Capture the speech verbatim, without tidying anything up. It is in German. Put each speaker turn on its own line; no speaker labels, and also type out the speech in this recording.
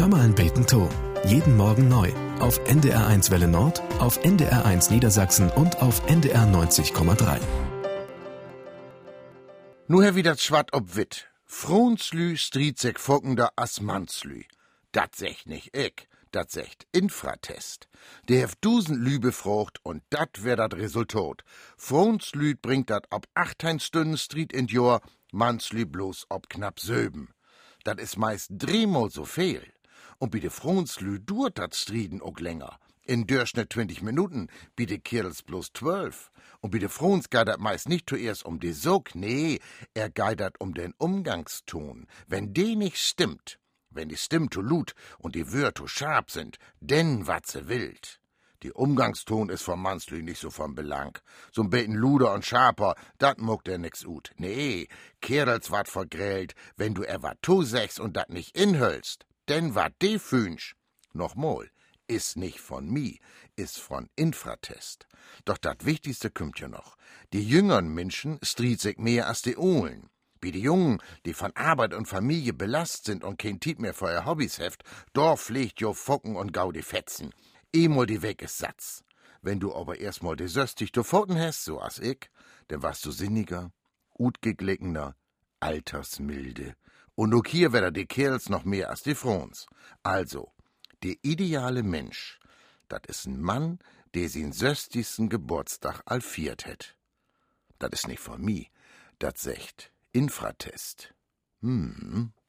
Hör mal ein Beten to. Jeden Morgen neu. Auf N D R eins Welle Nord, auf N D R eins Niedersachsen und auf N D R neunzig Komma drei.
Nu her wieder schwatt ob wit. Fronslü striet sich folgender as Manslü. Dat secht nicht ich, dat secht Infratest. Der heft dusend Lü befrucht und dat wär dat Resultat. Fronslü bringt dat ab achthein Stunden striet in Jahr, Manslü bloß ob knapp söben. Dat is meist dreimal so viel. Und bi de Fronslü duert dat Striden ook länger. In Durchschnitt zwanzig Minuten, bi de Kerls bloß zwölf. Und bi de Frons geht dat meist nicht zuerst um de Sog, nee, er geht dat um den Umgangston. Wenn de nicht stimmt, wenn die Stimme zu lut und die Wörter zu scharf sind, denn wat se wild. Die Umgangston is vom Manslü nicht so vom Belang. So'n beten luder und scharper, dat muckt er nix ut. Nee, Kerls wat vergrellt, wenn du er wat tu sechs und dat nicht inhölst, denn wat de fünsch. Nochmal, is nicht von mi, is von Infratest. Doch dat Wichtigste kümmt ja noch. Die jüngeren Menschen striet sich mehr als die Ohlen. Wie die Jungen, die von Arbeit und Familie belast sind und kein Tiet mehr für ihr Hobbys heft, da pflegt jo Focken und Gaudi Fetzen. Emol die Weg ist Satz. Wenn du aber erstmal die Söstig du Pfoten hast, so as ich, dann warst du sinniger, utgeglickener, altersmilde. Und ook hier wär die Kerls noch mehr als die Frons. Also, der ideale Mensch, dat is ein Mann, der sin söstigsten Geburtstag all viert het. Dat is nicht von mi, dat secht Infratest. Hm.